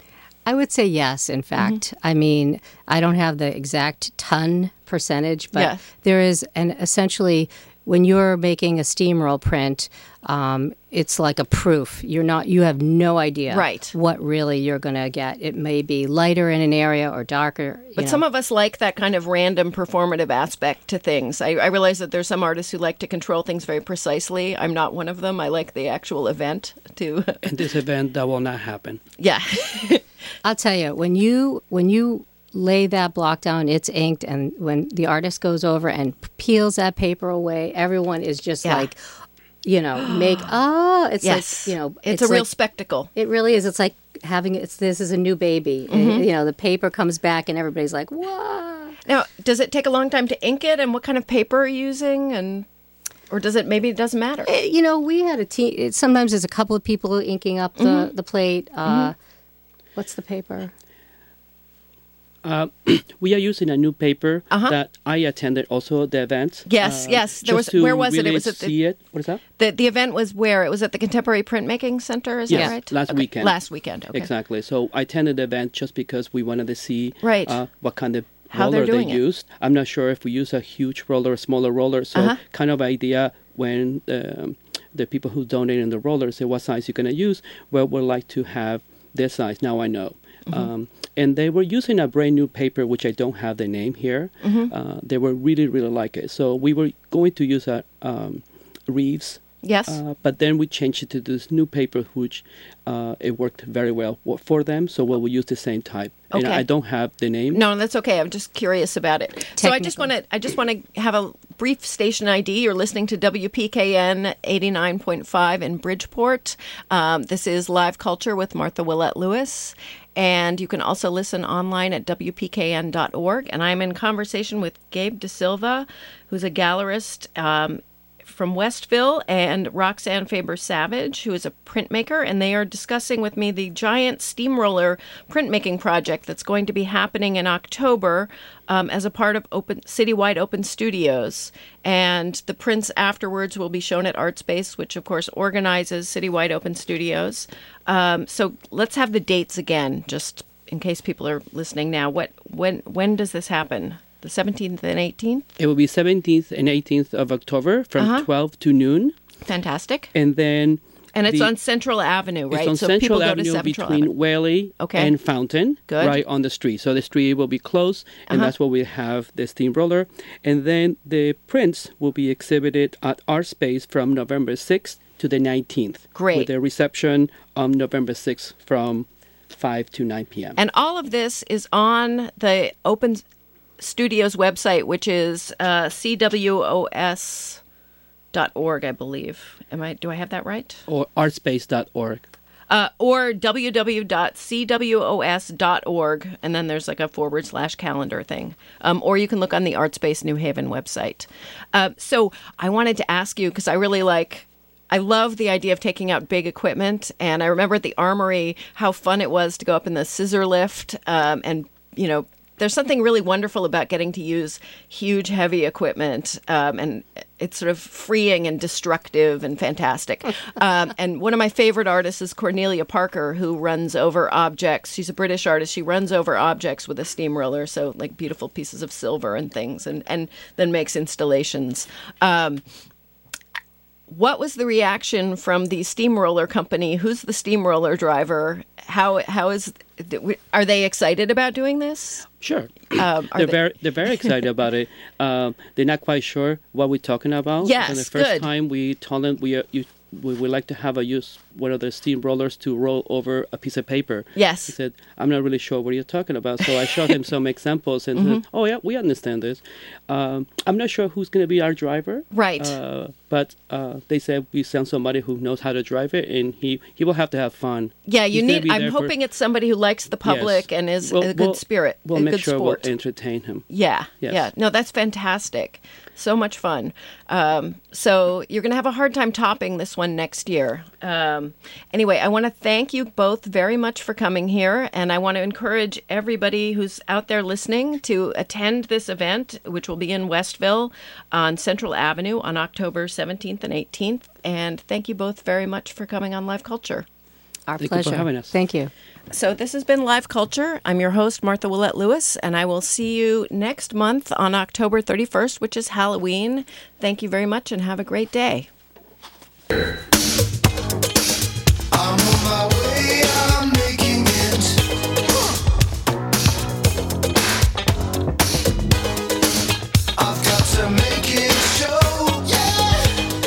I would say yes, in fact. I mean, I don't have the exact ton percentage, but Yeah. there is an essentially when you're making a steamroll print, um, it's like a proof. You're not you have no idea Right. what really you're going to get. It may be lighter in an area or darker. you But know. some of us like that kind of random performative aspect to things. I, I realize that there's some artists who like to control things very precisely. I'm not one of them. I like the actual event to, In this event, that will not happen. yeah. I'll tell you, when you when you lay that block down, it's inked, and when the artist goes over and peels that paper away, everyone is just Yeah. like, you know, make oh, it's Yes. like you know, it's, a real like, spectacle. It really is. It's like having it's this is a new baby. And, you know, the paper comes back, and everybody's like, "Wow!" Now, does it take a long time to ink it, and what kind of paper are you using, and or does it maybe it doesn't matter? Eh, You know, we had a team. It, sometimes there's a couple of people inking up the the plate. Uh, What's the paper? Uh, we are using a new paper Uh-huh. that I attended also the event. Yes, uh, yes. There just was- to where was it? It really was at the- see it. What is that? The the event was where? It was at the Contemporary Printmaking Center, is Yes, that right? last Okay. weekend. Last weekend, okay. Exactly. So I attended the event just because we wanted to see Right. uh, what kind of How they're roller doing they it. used. I'm not sure if we use a huge roller or a smaller roller. So Uh-huh. kind of idea when um, the people who donated the roller say what size you're going to use. Well, we'd like to have this size. Now I know. Mm-hmm. Um, and they were using a brand new paper, which I don't have the name here. Mm-hmm. Uh, they were really, really like it. So we were going to use a um, Reeves. Yes. Uh, but then we changed it to this new paper, which uh, it worked very well wo- for them. So we'll, we'll use the same type. And Okay. I don't have the name. No, that's okay. I'm just curious about it. So I just want to I just want to have a brief station I D. You're listening to W P K N eighty-nine point five in Bridgeport. Um, this is Live Culture with Martha Willett Lewis. And you can also listen online at W P K N dot org. And I'm in conversation with Gabe De Silva, who's a gallerist um, from Westville, and Roxanne Faber-Savage, who is a printmaker, and they are discussing with me the giant steamroller printmaking project that's going to be happening in October um, as a part of Open Citywide Open Studios. And the prints afterwards will be shown at ArtSpace, which of course organizes Citywide Open Studios. Um, so let's have the dates again, just in case people are listening now. What when when does this happen? The seventeenth and eighteenth? It will be seventeenth and eighteenth of October from Uh-huh. twelve to noon. Fantastic. And then And it's the- on Central Avenue, right? It's on so Central people go Avenue to Central between Avenue. Whaley Okay. and Fountain, Good. right on the street. So the street will be closed, and Uh-huh. that's where we have the steamroller. And then the prints will be exhibited at ArtSpace from November sixth to the nineteenth. Great. With a reception on November sixth from five to nine p.m. And all of this is on the Open Studios website, which is uh, C W O S dot org, I believe. Am I? Do I have that right? or artspace dot org. Uh, or w w w dot c w o s dot org, and then there's like a forward slash calendar thing. Um, or you can look on the ArtSpace New Haven website. Uh, so I wanted to ask you, because I really like, I love the idea of taking out big equipment. And I remember at the Armory how fun it was to go up in the scissor lift um, and, you know, there's something really wonderful about getting to use huge, heavy equipment, um, and it's sort of freeing and destructive and fantastic. um, and one of my favorite artists is Cornelia Parker, who runs over objects. She's a British artist. She runs over objects with a steamroller, so like beautiful pieces of silver and things, and, and then makes installations. Um, what was the reaction from the steamroller company? Who's the steamroller driver? How how is are they excited about doing this? Sure. Um, are they're they- very they're very excited about it. Um, they're not quite sure what we're talking about. Yes, And the first good. time we told them we uh, you, we would like to have a use one of the steamrollers to roll over a piece of paper. Yes. He said, "I'm not really sure what you're talking about." So I showed him some examples and Mm-hmm. said, "Oh yeah, we understand this." Um, I'm not sure who's going to be our driver. Right. Uh, but uh, they said we send somebody who knows how to drive it, and he, he will have to have fun. Yeah, you He's gonna need. be I'm there for- hoping it's somebody who likes the public Yes. and is We'll- a good we'll- spirit, We'll a make good sure sport. we'll entertain him. Yeah, Yes. yeah. No, that's fantastic. So much fun. Um, so you're going to have a hard time topping this one next year. Um, anyway, I want to thank you both very much for coming here, and I want to encourage everybody who's out there listening to attend this event, which will be in Westville on Central Avenue on October seventeenth and eighteenth. And thank you both very much for coming on Live Culture. Our Thank you for pleasure. having us. Thank you. So this has been Live Culture. I'm your host, Martha Willett Lewis, and I will see you next month on October thirty-first, which is Halloween. Thank you very much and have a great day. I'm on my way, I'm making it. I've got to make it show, yeah.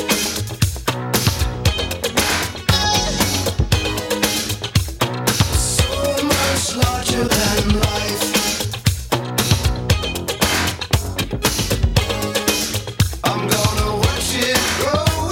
So much larger than life. I'm gonna watch it grow.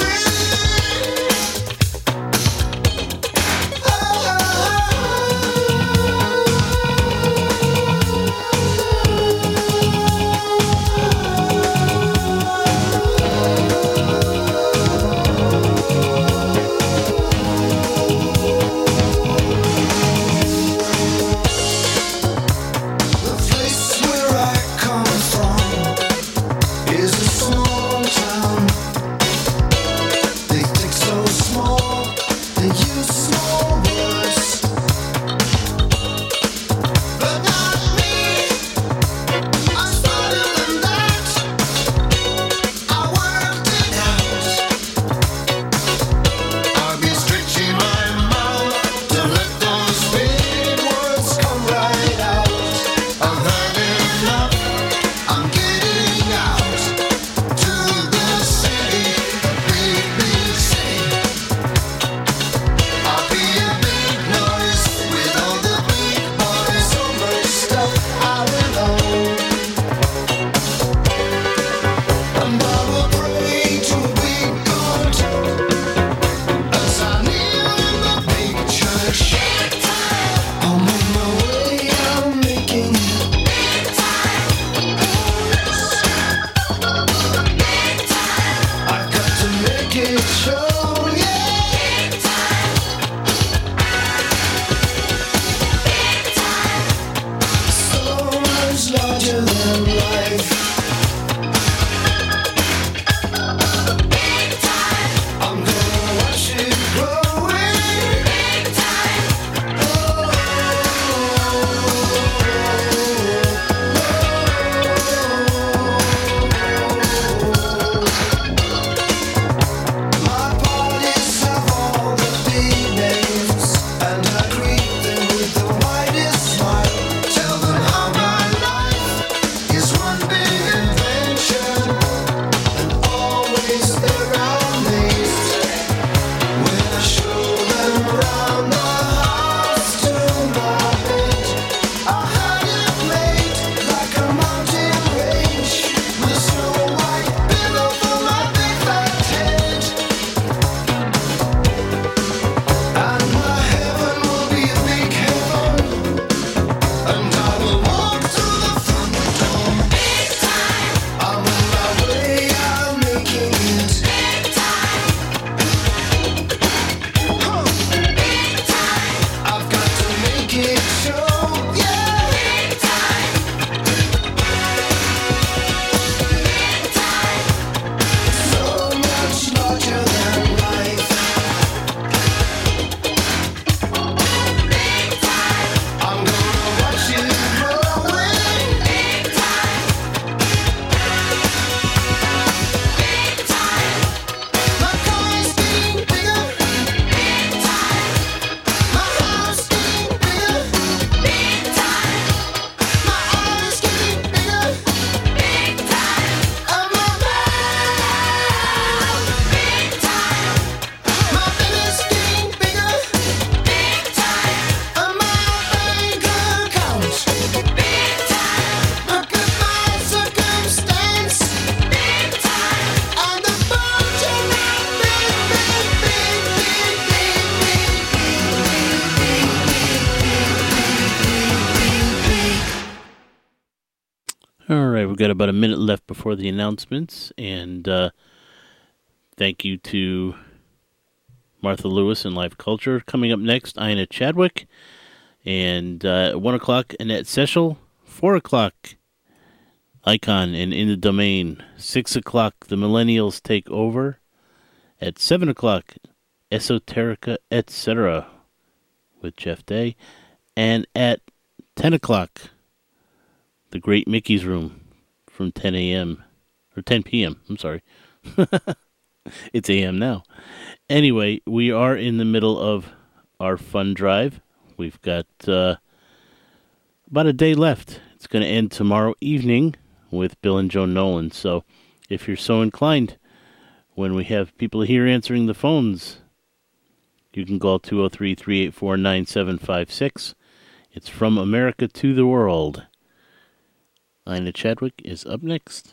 All right, we've got about a minute left before the announcements, and uh, thank you to Martha Lewis and Live Culture. Coming up next, Ina Chadwick, and uh, at one o'clock, Annette Seschel. four o'clock, Icon and In the Domain. six o'clock, The Millennials Take Over. At seven o'clock, Esoterica, et cetera with Jeff Day. And at ten o'clock, The Great Mickey's Room from ten a.m. or ten p.m. I'm sorry. It's a m now. Anyway, we are in the middle of our fund drive. We've got uh, about a day left. It's going to end tomorrow evening with Bill and Joan Nolan. So if you're so inclined, when we have people here answering the phones, you can call two oh three, three eight four, nine seven five six. It's From America to the World. Ina Chadwick is up next.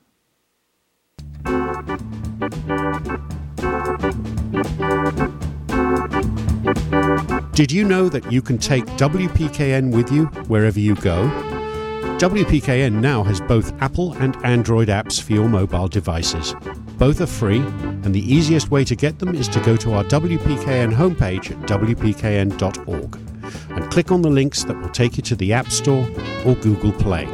Did you know that you can take W P K N with you wherever you go? W P K N now has both Apple and Android apps for your mobile devices. Both are free, and the easiest way to get them is to go to our W P K N homepage at w p k n dot org and click on the links that will take you to the App Store or Google Play.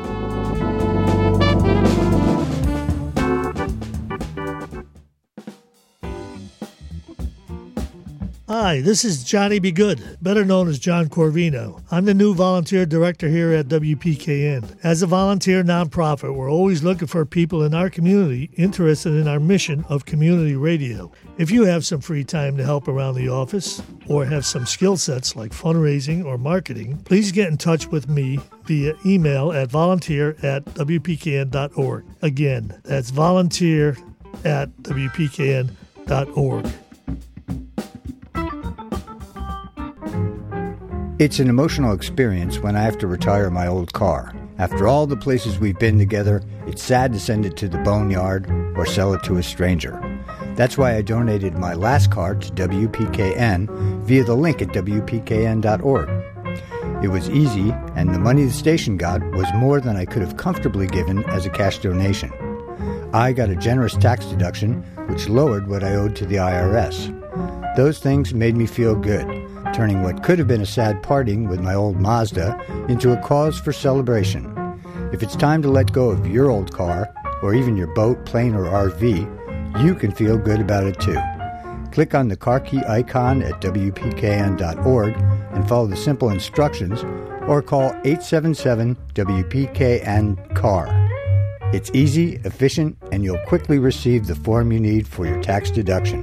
Hi, this is Johnny B. Good, better known as John Corvino. I'm the new volunteer director here at W P K N. As a volunteer nonprofit, we're always looking for people in our community interested in our mission of community radio. If you have some free time to help around the office or have some skill sets like fundraising or marketing, please get in touch with me via email at volunteer at w p k n dot org. Again, that's volunteer at w p k n dot org. It's an emotional experience when I have to retire my old car. After all the places we've been together, it's sad to send it to the boneyard or sell it to a stranger. That's why I donated my last car to W P K N via the link at w p k n dot org. It was easy, and the money the station got was more than I could have comfortably given as a cash donation. I got a generous tax deduction, which lowered what I owed to the I R S. Those things made me feel good, turning what could have been a sad parting with my old Mazda into a cause for celebration. If it's time to let go of your old car, or even your boat, plane, or R V, you can feel good about it too. Click on the car key icon at w p k n dot org and follow the simple instructions, or call eight seven seven W P K N C A R. It's easy, efficient, and you'll quickly receive the form you need for your tax deduction.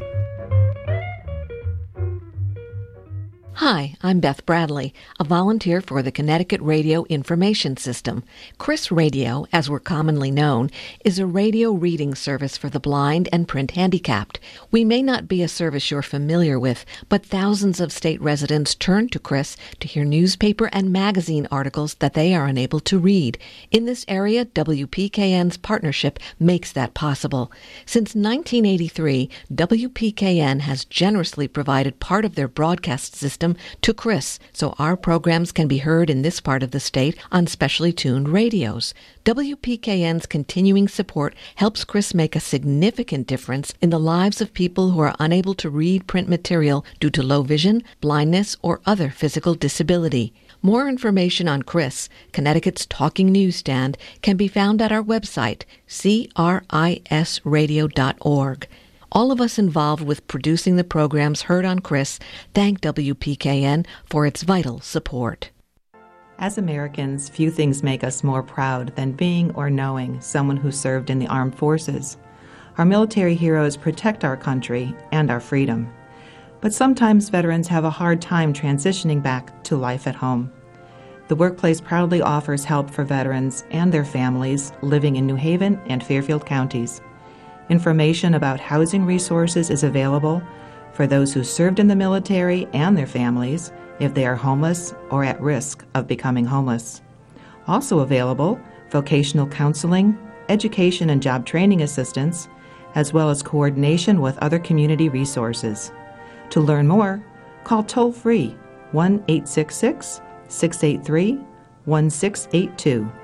Hi, I'm Beth Bradley, a volunteer for the Connecticut Radio Information System. CRIS Radio, as we're commonly known, is a radio reading service for the blind and print handicapped. We may not be a service you're familiar with, but thousands of state residents turn to CRIS to hear newspaper and magazine articles that they are unable to read. In this area, W P K N's partnership makes that possible. Since nineteen eighty-three, W P K N has generously provided part of their broadcast system to CRIS, so our programs can be heard in this part of the state on specially tuned radios. W P K N's continuing support helps CRIS make a significant difference in the lives of people who are unable to read print material due to low vision, blindness, or other physical disability. More information on CRIS, Connecticut's talking newsstand, can be found at our website, c r i s radio dot org. All of us involved with producing the programs heard on CRIS thank W P K N for its vital support. As Americans, few things make us more proud than being or knowing someone who served in the armed forces. Our military heroes protect our country and our freedom. But sometimes veterans have a hard time transitioning back to life at home. The workplace proudly offers help for veterans and their families living in New Haven and Fairfield counties. Information about housing resources is available for those who served in the military and their families if they are homeless or at risk of becoming homeless. Also available, vocational counseling, education and job training assistance, as well as coordination with other community resources. To learn more, call toll-free one eight six six, six eight three, one six eight two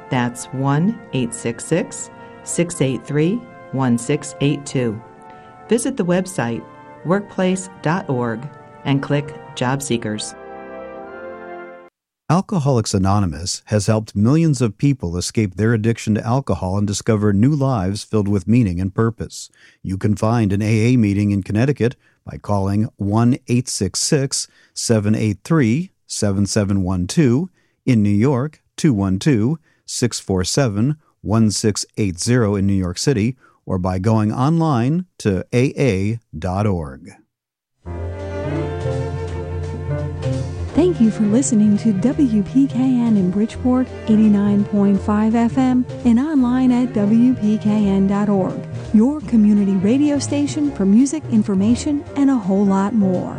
That's one eight six six, six eight three, one six eight two. Visit the website workplace dot org and click Job Seekers. Alcoholics Anonymous has helped millions of people escape their addiction to alcohol and discover new lives filled with meaning and purpose. You can find an A A meeting in Connecticut by calling one eight six six, seven eight three, seven seven one two, in New York, two one two, six four seven, one six eight zero in New York City, or by going online to A A dot org. Thank you for listening to W P K N in Bridgeport, eighty-nine point five F M, and online at W P K N dot org, your community radio station for music, information, and a whole lot more.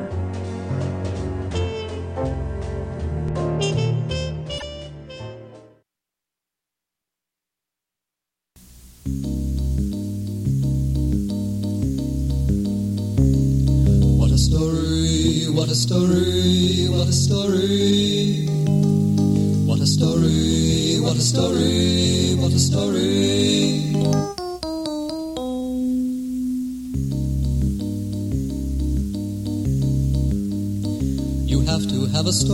What a story, what a story, what a story. What a story, what a story, what a story. You have to have a story.